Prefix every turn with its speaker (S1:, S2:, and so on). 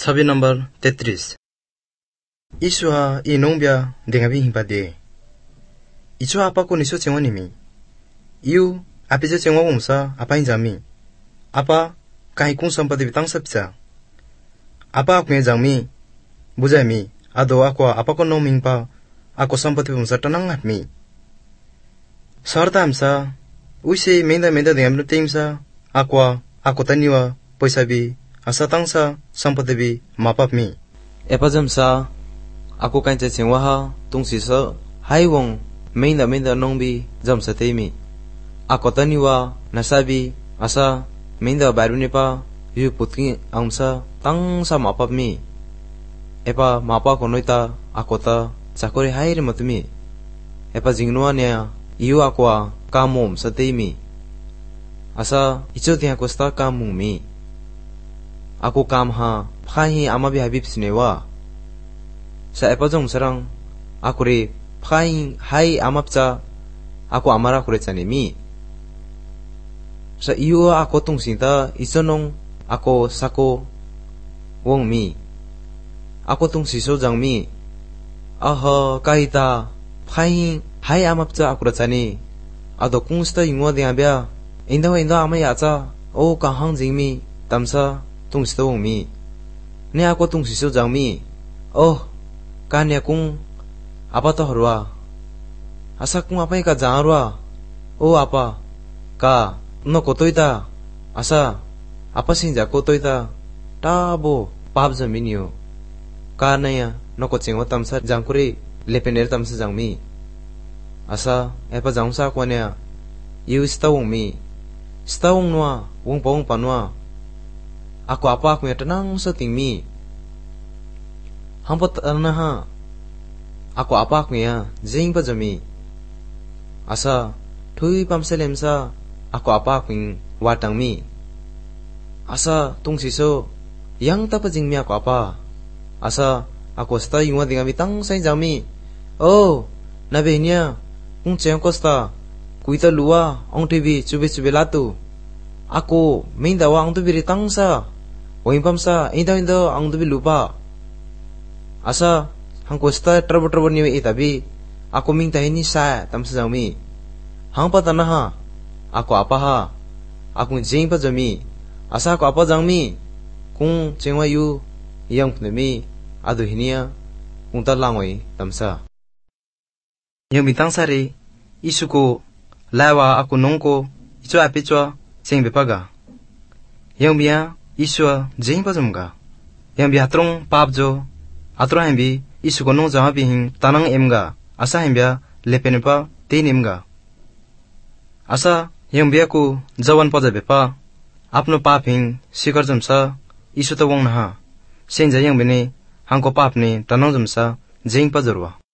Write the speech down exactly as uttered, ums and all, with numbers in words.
S1: Sabi number tetris. Isua inongbia dengabi himpade. Ichu apa ko niso cengwanimi. Iu apijo cengwa umsa apa injami. Apa kai kung sampati bitang sapsa. Apa aku jangmi bujami ado aku apa ko noming pa aku sampati umsa tanang ngatmi. Sarta amsa uisi menda menda dengamno timsa aku aku taniwa poisabi asa tangsa sampati bi mapapmi.
S2: Epa jamsa aku kain cengwa ha tungsi sa hai wong menda menda nongbi jamsa temi. Aku taniwa nasabi asa menda baru ni pa yu putki angsa tang sa mapap mi. Epa mapa konoita aku ta sakori hair matmi. Epa jingnua nya yu aqua kamom sa temi. Asa icho ti aku sta kamung mi. Aku kam ha phahi ama bi habib sinewa. Sa epa jong sarang aku re phahi hai amapcha aku amara kure chani mi. Sa iyo ako tung sinta isonong ako sako wong mi. Ako tung siso jang mi. Aha kahita phahi hai amapcha aku rachani. Ado kungsta ingwa dia bia. Inda inda ama yacha o kahang jing mi tamsa tung sito wong mi. Ne ako tung siso jang mi. Oh kanya kung apa to harwa. Asa kung apa ka jangarwa. O apa ka no kotoita asa apa sinja kotoita tabo pap jaminyo kanaya no ko chengwa tamsa jangkuri lepener tamsa jangmi asa epa jangsa kwanya yu stawung mi stawung noa wong pawong panwa aku apa aku tenang sa tingmi hampot anaha aku apa aku ya jing pa jami asa thui pamselemsa aku apa aku watang mi. Asa tung siso yang tapa jing mi aku apa. Asa aku sta yung wading amitang sa jami. Oh, nabe niya kung chayang ko sta kuita luwa ang tibi chube chube latu. Ako main dawa ang tubi ritang sa wain pam sa indaw indaw ang tubi lupa. Asa hang ko sta trouble trouble niya itabi. Ako ming tahini sa tamsa jami. Hang patanaha. Aku apa ha? Aku jing pa jami. Asa aku apa jangmi? Kung chengwa yu yang pnemi adu hinia kung talangoi tamsa.
S1: Yang bitang sari isuko lawa aku nongko icho apichwa cheng bepaga. Yang bia iswa jing pa jumga. Yang bia trong papjo atro hembi isuko nong jama bihing tanang emga asa hembia lepenepa teinimga. Asa yang biaku jawan pada bepa apno paping sikar jamsa isu ta wong naha senja yang bene hangko papne tanong jamsa jing pa jorwa.